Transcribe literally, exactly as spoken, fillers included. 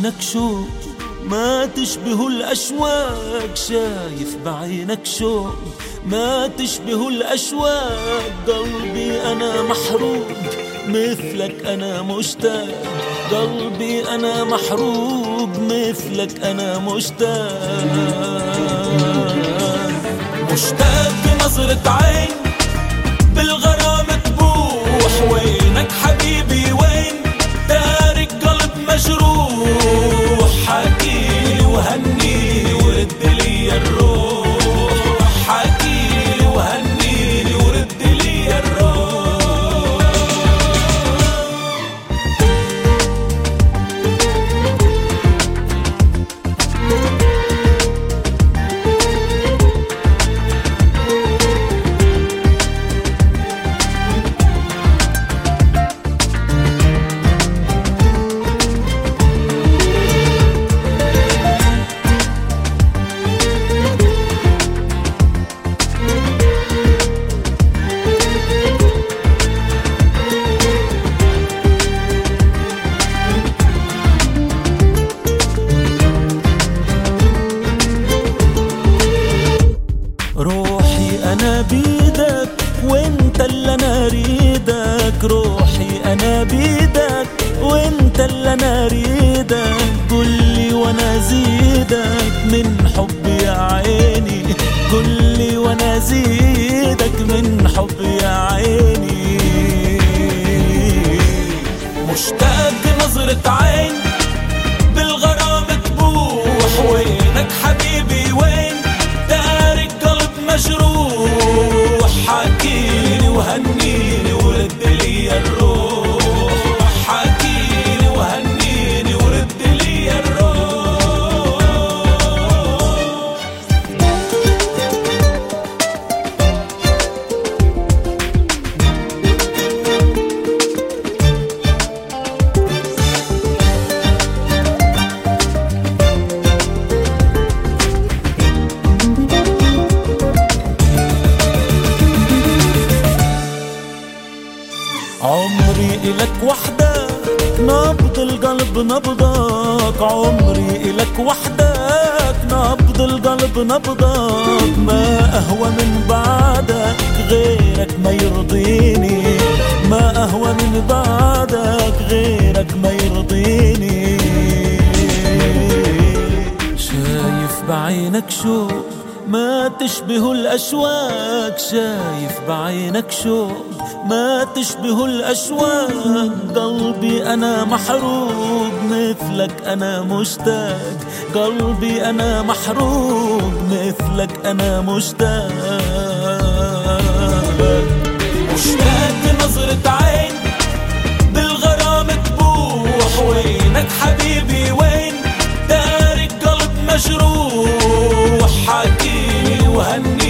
بعينك شوق ما تشبه الأشواق، شايف بعينك شوق ما تشبه الأشواق. قلبي أنا محروق مثلك أنا مشتاق، قلبي أنا محروق مثلك أنا مشتاق. مشتاق بنظرة عين بالغرام تبوح، وينك حبيبي وين تارك قلب مجروح. حكيلي وهنيلي ورد لي الروح، حكيلي وهنيلي ورد لي الروح. روحي أنا بيدك وانت اللي أنا ريدك، روحي أنا بيدك وانت اللي أنا ريدك. قولي وانا زيدك من حبي يا عيني، قولي وانا زيدك من حبي يا عيني. مشتاق نظرة عين بالغرام تبوح، وينك حبيبي وين تارك قلب مجروح. حكيلي وهنيني ورد لي الروح، حكيلي وهنيني ورد لي الروح. عمري إلك وحدك نبض القلب نبضك، عمري إلك وحدك نبض القلب نبضك. ما أهوى من بعدك غيرك ما يرضيني، ما أهوى من بعدك غيرك ما يرضيني. شايف بعينك شوق ما تشبه الأشواق، شايف بعينك شوق ما تشبه الأشواق. قلبي أنا محروق مثلك أنا مشتاق، قلبي أنا محروق مثلك أنا مشتاق. مشتاق بنظرة عين بالغرام تبوح، وينك حبيبي وين تارك قلب مجروح. حكيلي وهني